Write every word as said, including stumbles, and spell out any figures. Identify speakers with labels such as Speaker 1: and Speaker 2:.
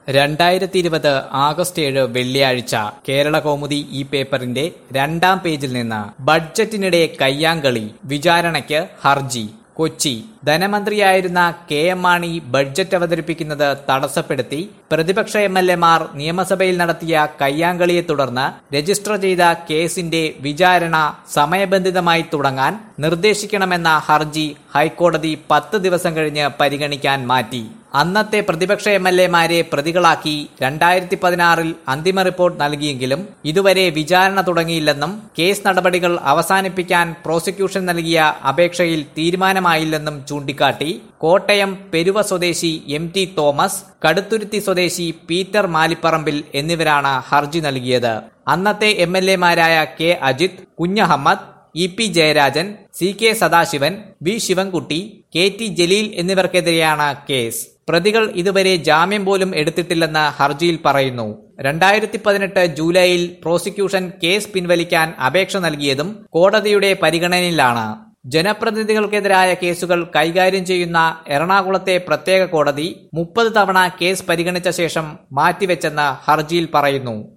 Speaker 1: രണ്ടായിരത്തി ഇരുപത് ആഗസ്റ്റ് ഏഴ് വെള്ളിയാഴ്ച കേരള കൗമുദി ഈ പേപ്പറിന്റെ രണ്ടാം പേജിൽ നിന്ന് ബഡ്ജറ്റിനിടെ കയ്യാങ്കളി, വിചാരണയ്ക്ക് ഹർജി. കൊച്ചി. ധനമന്ത്രിയായിരുന്ന കെ എം മാണി ബഡ്ജറ്റ് അവതരിപ്പിക്കുന്നത് തടസ്സപ്പെടുത്തി പ്രതിപക്ഷ എം എൽ എമാർ നിയമസഭയിൽ നടത്തിയ കയ്യാങ്കളിയെ തുടർന്ന് രജിസ്റ്റർ ചെയ്ത കേസിന്റെ വിചാരണ സമയബന്ധിതമായി തുടങ്ങാൻ നിർദ്ദേശിക്കണമെന്ന ഹർജി ഹൈക്കോടതി പത്ത് ദിവസം കഴിഞ്ഞ് പരിഗണിക്കാൻ മാറ്റി. അന്നത്തെ പ്രതിപക്ഷ എം എൽ എമാരെ പ്രതികളാക്കി രണ്ടായിരത്തി പതിനാറിൽ അന്തിമ റിപ്പോർട്ട് നൽകിയെങ്കിലും ഇതുവരെ വിചാരണ തുടങ്ങിയില്ലെന്നും കേസ് നടപടികൾ അവസാനിപ്പിക്കാൻ പ്രോസിക്യൂഷൻ നൽകിയ അപേക്ഷയിൽ തീരുമാനമായില്ലെന്നും ചൂണ്ടിക്കാട്ടി കോട്ടയം പെരുവ സ്വദേശി എം ടി തോമസ്, കടുത്തുരുത്തി സ്വദേശി പീറ്റർ മാലിപ്പറമ്പിൽ എന്നിവരാണ് ഹർജി നൽകിയത്. അന്നത്തെ എം എൽ എമാരായ K Ajith, Kunhammed, E P Jayarajan, C K Sadasivan, V Sivankutty, K T Jaleel എന്നിവർക്കെതിരെയാണ് കേസ്. പ്രതികൾ ഇതുവരെ ജാമ്യം പോലും എടുത്തിട്ടില്ലെന്ന് ഹർജിയിൽ പറയുന്നു. രണ്ടായിരത്തി പതിനെട്ട് ജൂലൈയിൽ പ്രോസിക്യൂഷൻ കേസ് പിൻവലിക്കാൻ അപേക്ഷ നൽകിയതും കോടതിയുടെ പരിഗണനയിലാണ്. ജനപ്രതിനിധികൾക്കെതിരായ കേസുകൾ കൈകാര്യം ചെയ്യുന്ന എറണാകുളത്തെ പ്രത്യേക കോടതി മുപ്പത് തവണ കേസ് പരിഗണിച്ച ശേഷം മാറ്റിവെച്ചെന്ന് ഹർജിയിൽ പറയുന്നു.